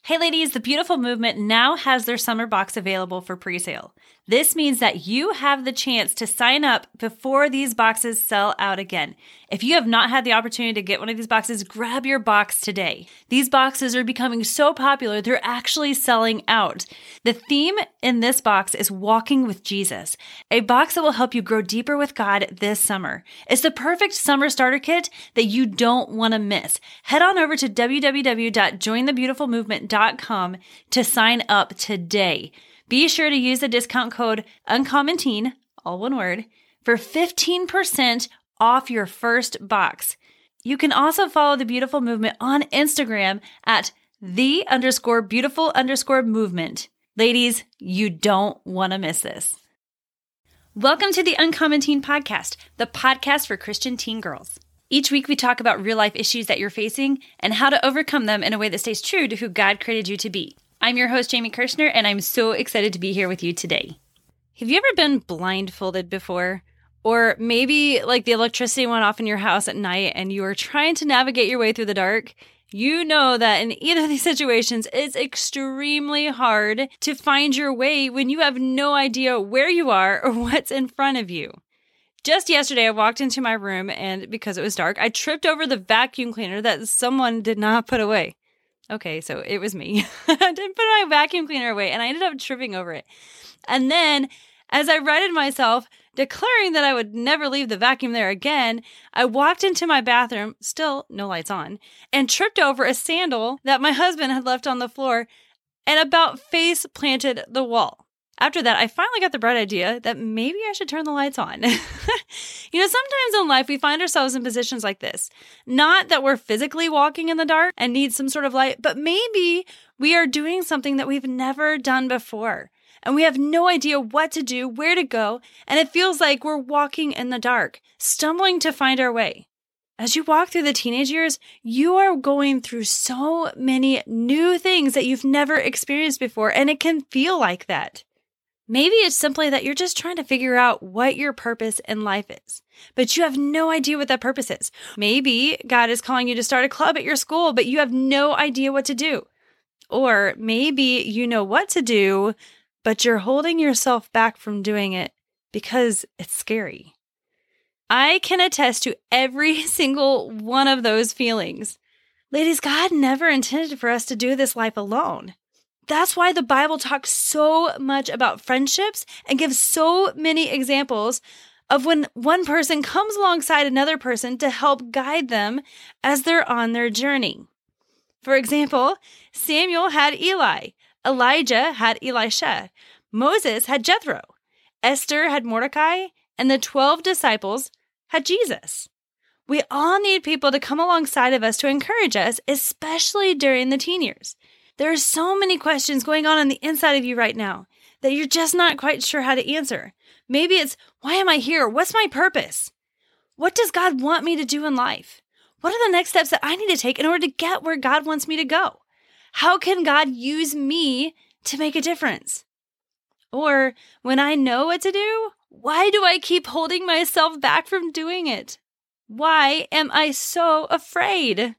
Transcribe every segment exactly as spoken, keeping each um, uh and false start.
Hey ladies, the Beautiful Movement now has their summer box available for pre-sale. This means that you have the chance to sign up before these boxes sell out again. If you have not had the opportunity to get one of these boxes, grab your box today. These boxes are becoming so popular, they're actually selling out. The theme in this box is Walking with Jesus, a box that will help you grow deeper with God this summer. It's the perfect summer starter kit that you don't want to miss. Head on over to w w w dot join the beautiful movement dot com to sign up today. Be sure to use the discount code UncommonTeen, all one word, for fifteen percent off your first box. You can also follow the Beautiful Movement on Instagram at the underscore beautiful underscore movement. Ladies, you don't want to miss this. Welcome to the Uncommon Teen Podcast, the podcast for Christian teen girls. Each week we talk about real life issues that you're facing and how to overcome them in a way that stays true to who God created you to be. I'm your host, Jamie Kirshner, and I'm so excited to be here with you today. Have you ever been blindfolded before? Or maybe like the electricity went off in your house at night and you were trying to navigate your way through the dark? You know that in either of these situations, it's extremely hard to find your way when you have no idea where you are or what's in front of you. Just yesterday, I walked into my room and because it was dark, I tripped over the vacuum cleaner that someone did not put away. Okay, so it was me. I didn't put my vacuum cleaner away and I ended up tripping over it. And then as I righted myself, declaring that I would never leave the vacuum there again, I walked into my bathroom, still no lights on, and tripped over a sandal that my husband had left on the floor and about face planted the wall. After that, I finally got the bright idea that maybe I should turn the lights on. You know, sometimes in life we find ourselves in positions like this. Not that we're physically walking in the dark and need some sort of light, but maybe we are doing something that we've never done before. And we have no idea what to do, where to go, and it feels like we're walking in the dark, stumbling to find our way. As you walk through the teenage years, you are going through so many new things that you've never experienced before, and it can feel like that. Maybe it's simply that you're just trying to figure out what your purpose in life is, but you have no idea what that purpose is. Maybe God is calling you to start a club at your school, but you have no idea what to do. Or maybe you know what to do, but you're holding yourself back from doing it because it's scary. I can attest to every single one of those feelings. Ladies, God never intended for us to do this life alone. That's why the Bible talks so much about friendships and gives so many examples of when one person comes alongside another person to help guide them as they're on their journey. For example, Samuel had Eli, Elijah had Elisha, Moses had Jethro, Esther had Mordecai, and the twelve disciples had Jesus. We all need people to come alongside of us to encourage us, especially during the teen years. There are so many questions going on on the inside of you right now that you're just not quite sure how to answer. Maybe it's, why am I here? What's my purpose? What does God want me to do in life? What are the next steps that I need to take in order to get where God wants me to go? How can God use me to make a difference? Or when I know what to do, why do I keep holding myself back from doing it? Why am I so afraid?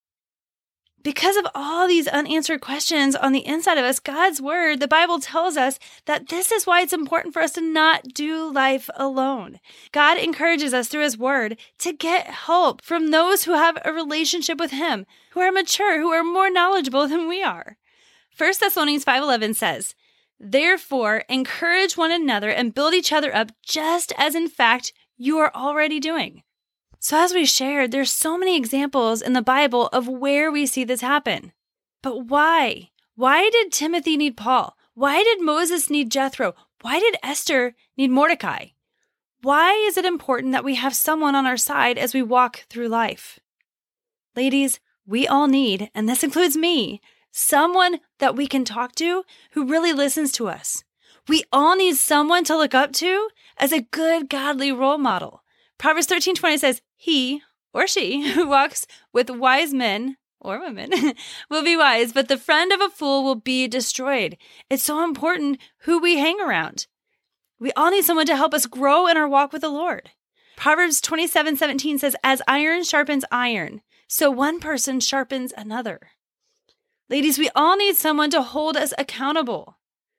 Because of all these unanswered questions on the inside of us, God's word, the Bible tells us that this is why it's important for us to not do life alone. God encourages us through his word to get help from those who have a relationship with him, who are mature, who are more knowledgeable than we are. First Thessalonians five eleven says, "Therefore, encourage one another and build each other up just as in fact you are already doing." So as we shared, there's so many examples in the Bible of where we see this happen. But why? Why did Timothy need Paul? Why did Moses need Jethro? Why did Esther need Mordecai? Why is it important that we have someone on our side as we walk through life? Ladies, we all need, and this includes me, someone that we can talk to who really listens to us. We all need someone to look up to as a good, godly role model. Proverbs thirteen twenty says, "He or she who walks with wise men or women will be wise, but the friend of a fool will be destroyed." It's so important who we hang around. We all need someone to help us grow in our walk with the Lord. Proverbs twenty-seven seventeen says, "As iron sharpens iron, so one person sharpens another." Ladies, we all need someone to hold us accountable.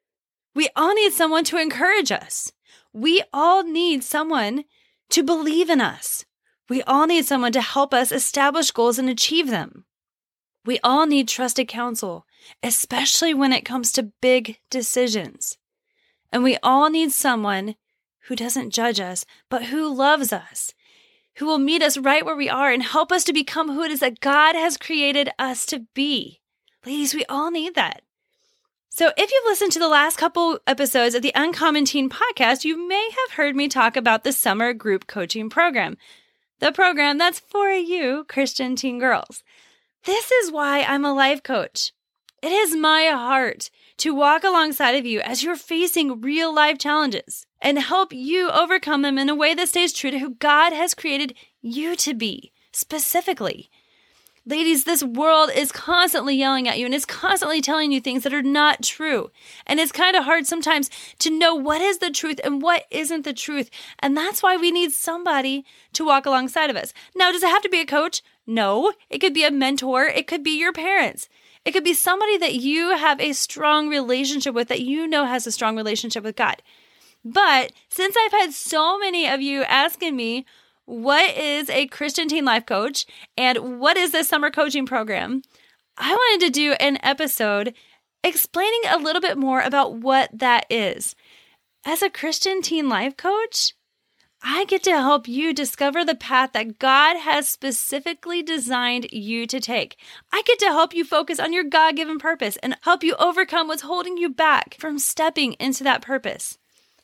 We all need someone to encourage us. We all need someone to believe in us. We all need someone to help us establish goals and achieve them. We all need trusted counsel, especially when it comes to big decisions. And we all need someone who doesn't judge us, but who loves us, who will meet us right where we are and help us to become who it is that God has created us to be. Ladies, we all need that. So if you've listened to the last couple episodes of the Uncommon Teen podcast, you may have heard me talk about the summer group coaching program, the program that's for you, Christian teen girls. This is why I'm a life coach. It is my heart to walk alongside of you as you're facing real life challenges and help you overcome them in a way that stays true to who God has created you to be, specifically. Ladies, this world is constantly yelling at you and is constantly telling you things that are not true. And it's kind of hard sometimes to know what is the truth and what isn't the truth. And that's why we need somebody to walk alongside of us. Now, does it have to be a coach? No. It could be a mentor. It could be your parents. It could be somebody that you have a strong relationship with, that you know has a strong relationship with God. But since I've had so many of you asking me, what is a Christian teen life coach and what is this summer coaching program, I wanted to do an episode explaining a little bit more about what that is. As a Christian teen life coach, I get to help you discover the path that God has specifically designed you to take. I get to help you focus on your God-given purpose and help you overcome what's holding you back from stepping into that purpose.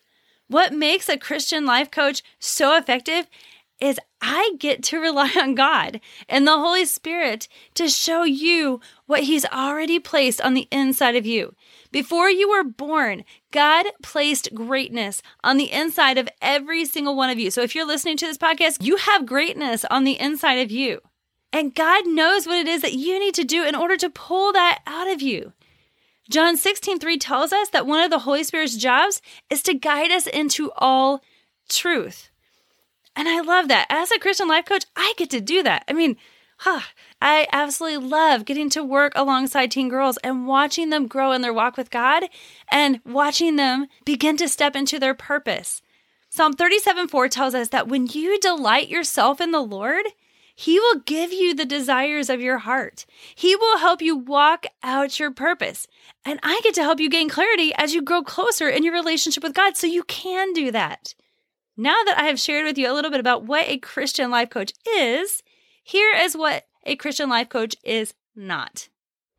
What makes a Christian life coach so effective is I get to rely on God and the Holy Spirit to show you what He's already placed on the inside of you. Before you were born, God placed greatness on the inside of every single one of you. So if you're listening to this podcast, you have greatness on the inside of you. And God knows what it is that you need to do in order to pull that out of you. John sixteen three tells us that one of the Holy Spirit's jobs is to guide us into all truth. And I love that. As a Christian life coach, I get to do that. I mean, huh, I absolutely love getting to work alongside teen girls and watching them grow in their walk with God and watching them begin to step into their purpose. Psalm thirty-seven four tells us that when you delight yourself in the Lord, He will give you the desires of your heart. He will help you walk out your purpose. And I get to help you gain clarity as you grow closer in your relationship with God so you can do that. Now that I have shared with you a little bit about what a Christian life coach is, here is what a Christian life coach is not.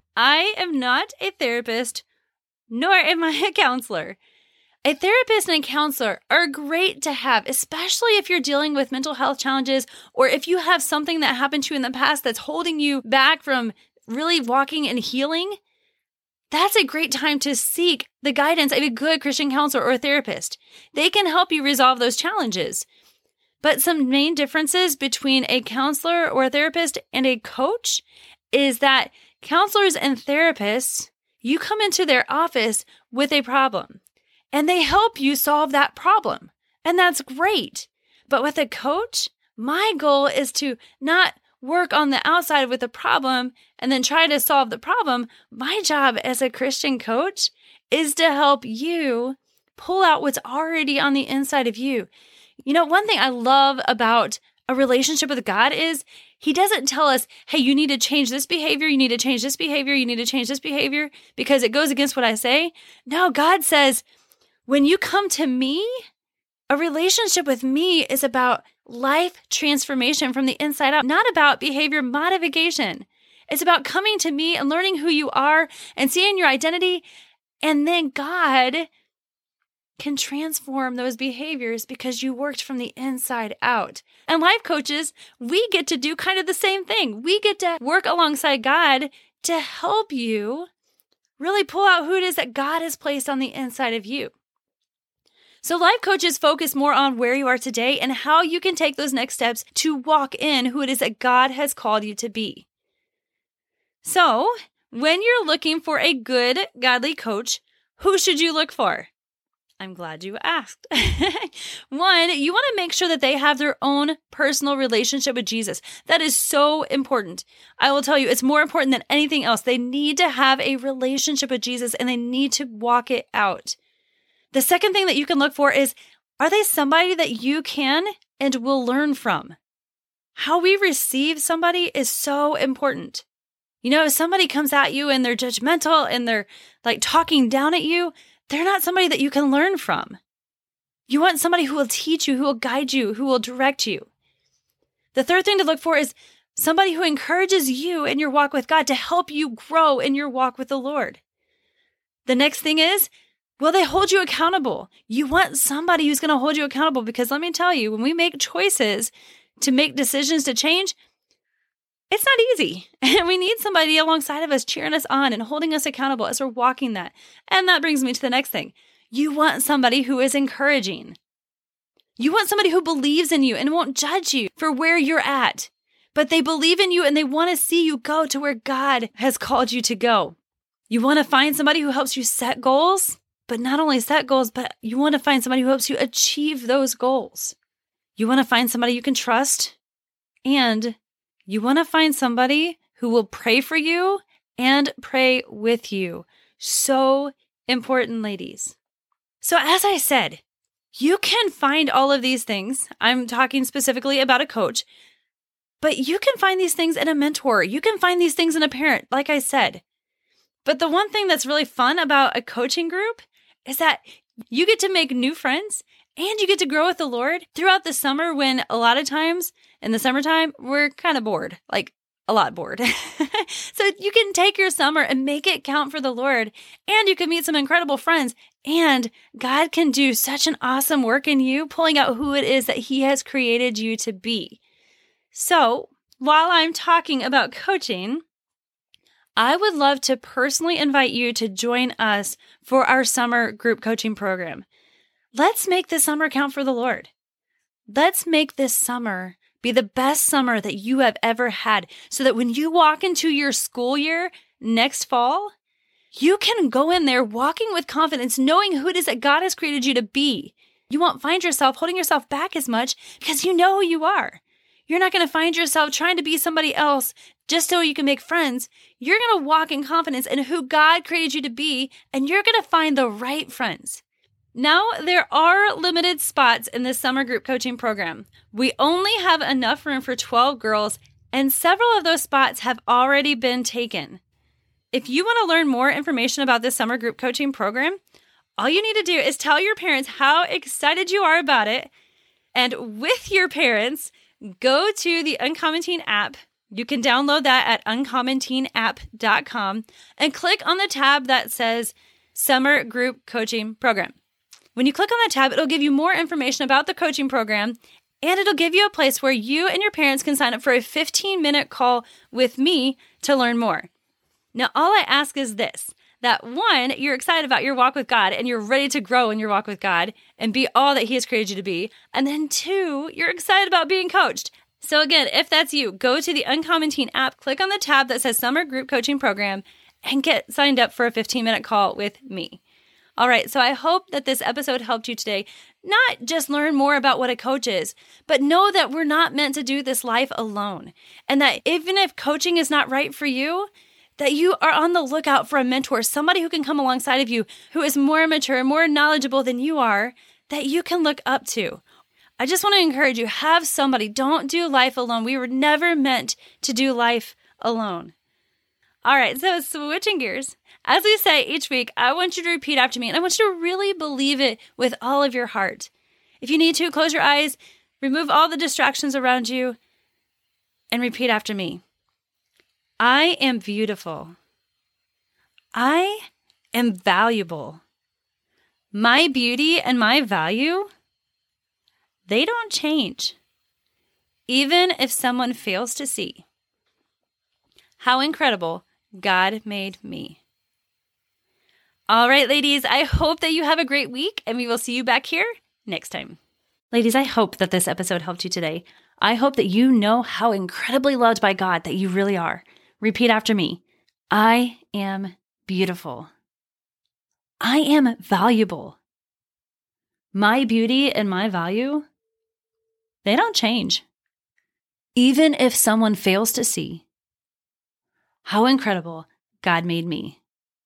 I am not a therapist, nor am I a counselor. A therapist and a counselor are great to have, especially if you're dealing with mental health challenges or if you have something that happened to you in the past that's holding you back from really walking and healing. That's a great time to seek the guidance of a good Christian counselor or a therapist. They can help you resolve those challenges. But some main differences between a counselor or a therapist and a coach is that counselors and therapists, you come into their office with a problem and they help you solve that problem. And that's great. But with a coach, my goal is to not work on the outside with the problem and then try to solve the problem. My job as a Christian coach is to help you pull out what's already on the inside of you. You know, one thing I love about a relationship with God is He doesn't tell us, hey, you need to change this behavior, you need to change this behavior, you need to change this behavior because it goes against what I say. No, God says, when you come to me, a relationship with me is about life transformation from the inside out, not about behavior modification. It's about coming to me and learning who you are and seeing your identity. And then God can transform those behaviors because you worked from the inside out. And life coaches, we get to do kind of the same thing. We get to work alongside God to help you really pull out who it is that God has placed on the inside of you. So life coaches focus more on where you are today and how you can take those next steps to walk in who it is that God has called you to be. So when you're looking for a good, godly coach, who should you look for? I'm glad you asked. One, you want to make sure that they have their own personal relationship with Jesus. That is so important. I will tell you, it's more important than anything else. They need to have a relationship with Jesus and they need to walk it out. The second thing that you can look for is, are they somebody that you can and will learn from? How we receive somebody is so important. You know, if somebody comes at you and they're judgmental and they're like talking down at you, they're not somebody that you can learn from. You want somebody who will teach you, who will guide you, who will direct you. The third thing to look for is somebody who encourages you in your walk with God to help you grow in your walk with the Lord. The next thing is, will they hold you accountable? You want somebody who's going to hold you accountable because let me tell you, when we make choices to make decisions to change, it's not easy. And we need somebody alongside of us cheering us on and holding us accountable as we're walking that. And that brings me to the next thing. You want somebody who is encouraging. You want somebody who believes in you and won't judge you for where you're at. But they believe in you and they want to see you go to where God has called you to go. You want to find somebody who helps you set goals, but not only set goals, but you want to find somebody who helps you achieve those goals. You want to find somebody you can trust, and you want to find somebody who will pray for you and pray with you. So important, ladies. So as I said, you can find all of these things. I'm talking specifically about a coach, but you can find these things in a mentor. You can find these things in a parent, like I said. But the one thing that's really fun about a coaching group is that you get to make new friends and you get to grow with the Lord throughout the summer when a lot of times in the summertime, we're kind of bored, like a lot bored. So you can take your summer and make it count for the Lord, and you can meet some incredible friends, and God can do such an awesome work in you, pulling out who it is that He has created you to be. So while I'm talking about coaching, I would love to personally invite you to join us for our summer group coaching program. Let's make this summer count for the Lord. Let's make this summer be the best summer that you have ever had so that when you walk into your school year next fall, you can go in there walking with confidence, knowing who it is that God has created you to be. You won't find yourself holding yourself back as much because you know who you are. You're not going to find yourself trying to be somebody else just so you can make friends. You're going to walk in confidence in who God created you to be, and you're going to find the right friends. Now, there are limited spots in this summer group coaching program. We only have enough room for twelve girls, and several of those spots have already been taken. If you want to learn more information about this summer group coaching program, all you need to do is tell your parents how excited you are about it, and with your parents, go to the Uncommon Teen app. You can download that at uncommon teen app dot com and click on the tab that says Summer Group Coaching Program. When you click on that tab, it'll give you more information about the coaching program, and it'll give you a place where you and your parents can sign up for a fifteen-minute call with me to learn more. Now, all I ask is this, that one, you're excited about your walk with God and you're ready to grow in your walk with God and be all that He has created you to be. And then two, you're excited about being coached. So again, if that's you, go to the Uncommon Teen app, click on the tab that says Summer Group Coaching Program, and get signed up for a fifteen-minute call with me. All right, so I hope that this episode helped you today. Not just learn more about what a coach is, but know that we're not meant to do this life alone. And that even if coaching is not right for you, that you are on the lookout for a mentor, somebody who can come alongside of you, who is more mature, more knowledgeable than you are, that you can look up to. I just want to encourage you, have somebody. Don't do life alone. We were never meant to do life alone. All right, so switching gears. As we say each week, I want you to repeat after me, and I want you to really believe it with all of your heart. If you need to, close your eyes, remove all the distractions around you, and repeat after me. I am beautiful. I am valuable. My beauty and my value, they don't change, even if someone fails to see. How incredible God made me. All right, ladies, I hope that you have a great week, and we will see you back here next time. Ladies, I hope that this episode helped you today. I hope that you know how incredibly loved by God that you really are. Repeat after me. I am beautiful. I am valuable. my beauty and my value, they don't change. Even if someone fails to see how incredible God made me.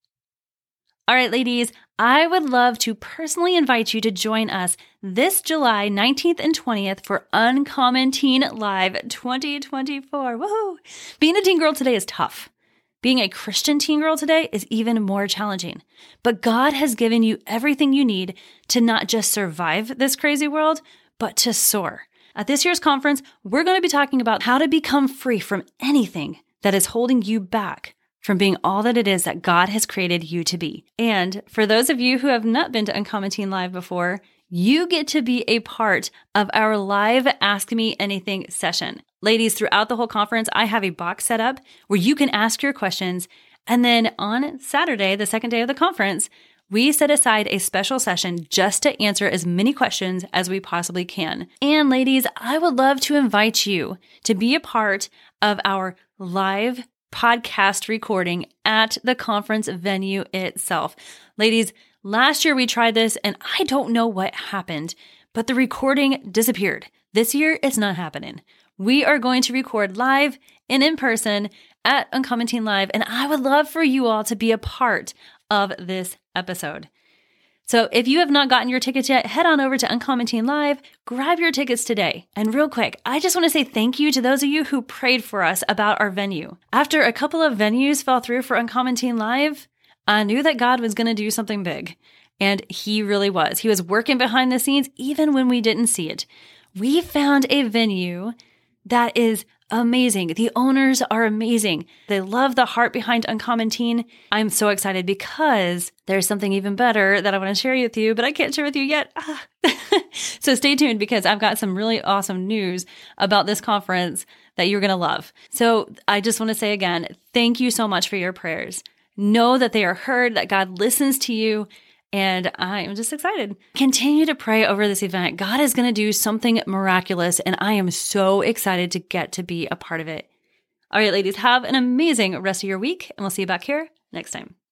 All right, ladies, I would love to personally invite you to join us this July nineteenth and twentieth for Uncommon Teen Live twenty twenty-four. Woohoo! Being a teen girl today is tough. Being a Christian teen girl today is even more challenging. But God has given you everything you need to not just survive this crazy world, but to soar. At this year's conference, we're going to be talking about how to become free from anything that is holding you back from being all that it is that God has created you to be. And for those of you who have not been to Uncommon Teen Live before, you get to be a part of our live Ask Me Anything session. Ladies, throughout the whole conference, I have a box set up where you can ask your questions. And then on Saturday, the second day of the conference, we set aside a special session just to answer as many questions as we possibly can. And ladies, I would love to invite you to be a part of our live podcast recording at the conference venue itself. Ladies, last year we tried this and I don't know what happened, but the recording disappeared. This year, it's not happening. We are going to record live and in person at Uncommon Teen Live, and I would love for you all to be a part of this episode. So if you have not gotten your tickets yet, head on over to Uncommon Teen Live, grab your tickets today. And real quick, I just want to say thank you to those of you who prayed for us about our venue. After a couple of venues fell through for Uncommon Teen Live, I knew that God was going to do something big. And he really was. He was working behind the scenes even when we didn't see it. We found a venue that is amazing. The owners are amazing. They love the heart behind Uncommon Teen. I'm so excited because there's something even better that I want to share with you, but I can't share with you yet. Ah. So stay tuned because I've got some really awesome news about this conference that you're going to love. So I just want to say again, thank you so much for your prayers. Know that they are heard, that God listens to you. And I am just excited. Continue to pray over this event. God is going to do something miraculous, and I am so excited to get to be a part of it. All right, ladies, have an amazing rest of your week, and we'll see you back here next time.